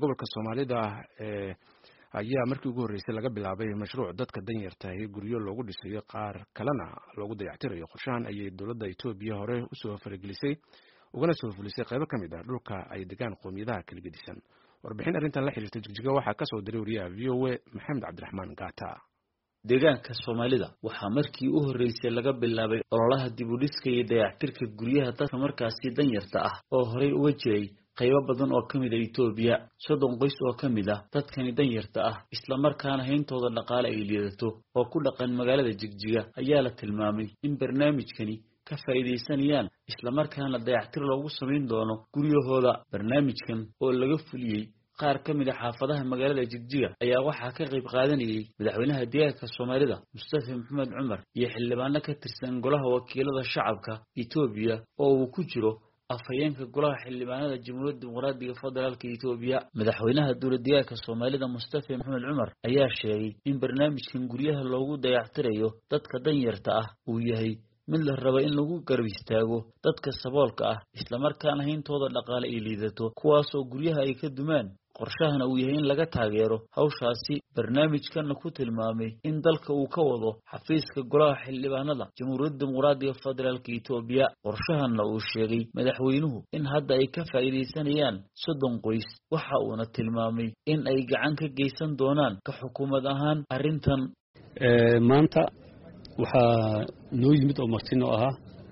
gobolka Soomaalida ayaa markii ugu horeysay laga bilaabay mashruuc dadka danyarta ah guryo loogu dhisayo qaar kalena loogu dayactirayo. Qorshahan ayay dowladda Itoobiya hore u soo faragelisay ugana soo fulisay qaybo kamid ah dhulka ay degaan qoomiyadaha kala gedisan. Warbixin arrintan la xiriirta Jigjiga waxaa ka soo diray wariyaha VOA Maxamed Cabdiraxmaan Gaata. deegaanka Soomaalida waxaa markii u horeysay laga bilaabay ololaha dib u dhiska iyo dayactirka guryaha dadka markaasi danyarta ah oo horey uga jiray qaybo badan oo kamid ah Itoobiya. 30 qoys oo kamid ah dadkani danyarta ah isla markaana hayntooda dhaqaale ay liidato oo ku dhaqan magaalada Jigjiga ayaa la tilmaamay in barnaamijkani ka faa'iideysanayaan isla markaana dayactir loogu sameyn doono guryahooda. barnaamijkan oo laga fuliyay qaar kamid ah xaafadaha magaalada Jigjiga ayaa waxaa ka qayb qaadanayay madaxweynaha deegaanka Soomaalida Mustafa Maxamed Cumar iyo xildhibaano ka tirsan golaha wakiilada shacabka Itoobiya oo uu ku jiro afhayeenka golaha xildhibaanada Jamhuuriyadda Dimuqraadiga Federaalka Itoobiya. madaxweynaha dowladda Soomaalida Mustafa Maxamed Cumar ayaa sheegay in barnaamijkan guryaha loogu dayactirayo dadka danyarta ah uu yahay mid la rabo in lagu garab istaago dadka saboolka ah isla markaana hayntooda dhaqaale ay liidato kuwaas oo guryaha ay ka dumaan. qorshahana uu yahay in laga taageero hawshaasi. barnaamijkan ku tilmaamay in dalka uu ka wado xafiiska golaha xildhibaanada Jamhuuriyadda Dimuqraadiga Federaalka Itoobiya. qorshahana uu sheegay madaxweynuhu in hadda ay ka faa'iideysanayaan 30 qoys waxa uuna tilmaamay in ay gacan ka geysan doonaan ka xukuumad ahaan arrintan. maanta waxaa noo yimid oo martino ahaa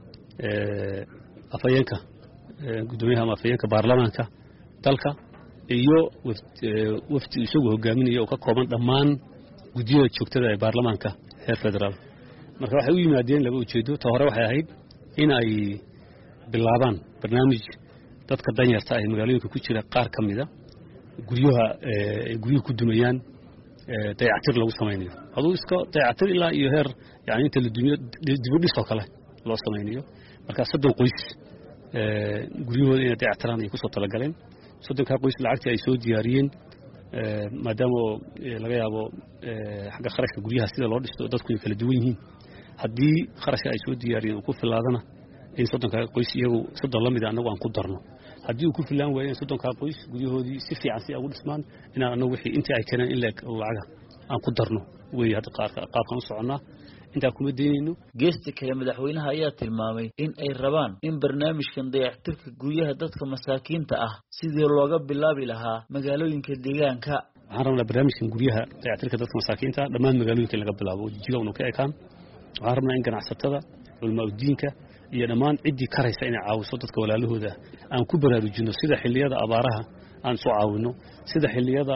afhayeenka gudoomiyaha afhayeenka baarlamaanka dalka iyo wafdi isagu hogaaminaya oo ka kooban dhammaan gudiyada joogtada ee baarlamaanka heer federaal. marka waxay u yimaadeen laba ujeedo. ta hore waxay ahayd in ay bilaabaan barnaamij dadka danyarta ah magaalooyinka ku jira qaar kamid ah guryaha ku dumayaan dayactir lagu sameeyo. aduu iska dayactir ilaa iyo heer yani inta la dumiyo dib u dhis oo kale loo sameeyo. marka 30 qoys guryahooda inay dayactiraan ay ku soo talagaleen. 30 qoys lacagtii ay soo diyaariyeen maadaama laga yaabo xagga kharashka guryaha sida loo dhisto dadku ay kala duwan yihiin. haddii kharashka ay soo diyaariyeen ku filaadana in 30 qoys iyagu 30 lamid anagu aan ku darno. haddii uu ku filaan waayeen 30 qoys guryahoodii si fiican si ugu dhismaan inaan anagu wixii intii ay keeneen in lacaga aan ku darno way hadda qaabkan u soconaa inta kuma deynayno. geesta kale madaxweynaha ayaa tilmaamay in ay rabaan in barnaamijkan dayactirka guryaha dadka masaakiinta ah sidii looga bilaabi lahaa magaalooyinka deegaanka. waxaan rabnaa barnaamijkan guryaha dayactirka dadka masaakiinta dhammaan magaalooyinka laga bilaabo Jigjiga uu ka ekaan. waxaan rabnaa in ganacsatada culimo diinka iyo dhammaan cidii karaysa inay caawiso dadka walaalahooda aan ku baraarujino sida xilliyada abaaraha aan soo caawino sida xilliyada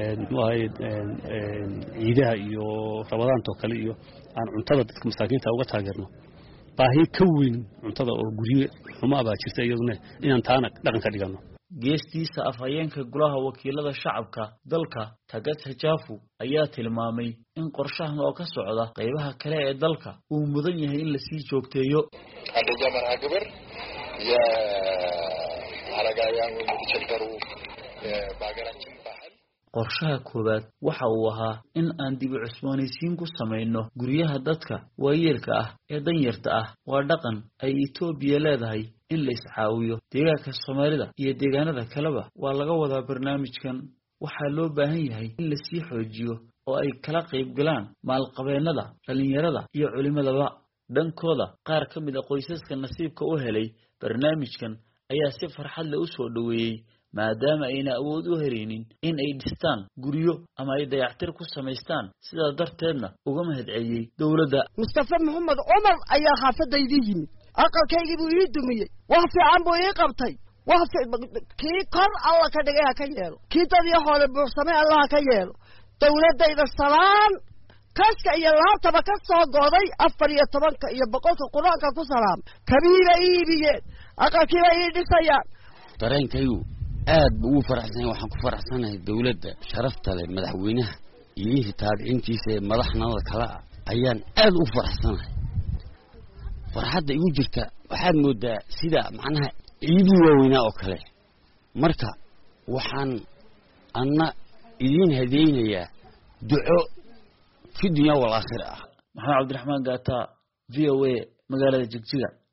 ciidaha iyo rabadaanta kale iyo aan cuntada dadka masaakiinta uga taageerno. baahi ka weyn cuntada oo guriga xuma baa jirta iyaduna inaan taana dhaqan ka dhigano. geestiisa afhayeenka golaha wakiilada shacabka dalka Tagas Hajafu ayaa tilmaamay in qorshahan oo ka socda qaybaha kale ee dalka uu mudan yahay in la sii joogteeyo. andaja marha gabar ya aragayaan uu mutashadaru baagaraanka baahan. qorshaha koobaad waxa uu ahaa in aan dib u cusboonaysiin ku sameeyno guryaha dadka waayeelka ah ee danyarta ah. waa dhaqan ay Itoobiya leedahay in la iscaawiyo. deegaanka Soomaalida iyo deegaanada kaleba waa laga wadaa barnaamijkan. waxaa loo baahan yahay in la sii xoojiyo oo ay kala qayb galaan maalqabeennada dhalinyarada iyo culimadaba. dhankooda qaar kamid ah qoysaska nasiibka u helay barnaamijkan ayaa si farxad leh u soo dhaweeyay maadaama ayna awood u helinin in ay dhistaan guryo ama ay dayactir ku sameystaan. sidaa darteedna uga mahadceliyay dowladda. Mustafa Maxamed Cumar ayaa xaafadayda yimid aqalkaygii buu ii dumiyay wax fiican buu ii qabtay kii kor alla ka dhigay ha ka yeelo kii dadii hore buuxsamay alla ha ka yeelo. dowladayda salaan kaska iyo laabtaba ka soo gooday 14 iyo 100 quraanka ku salaam kabiira iibiyeen aqalkiiba ii dhisayaan. dareenkaygu aad buu faraxsan waxaan ku faraxsanahay dawladda sharafta leh madaxweynaha iyo taabiciintiisa madaxnimada kala ayaan aad u faraxsanahay. farxadda igu jirta waxaad moodaa sida macnaha ciidii waaweynaa oo kale. marka waxaan anna idin hadeynayaa duco fi dunya wal aakhirah. Maxamed Cabdiraxmaan Gaata VOA magaalada Jigjiga.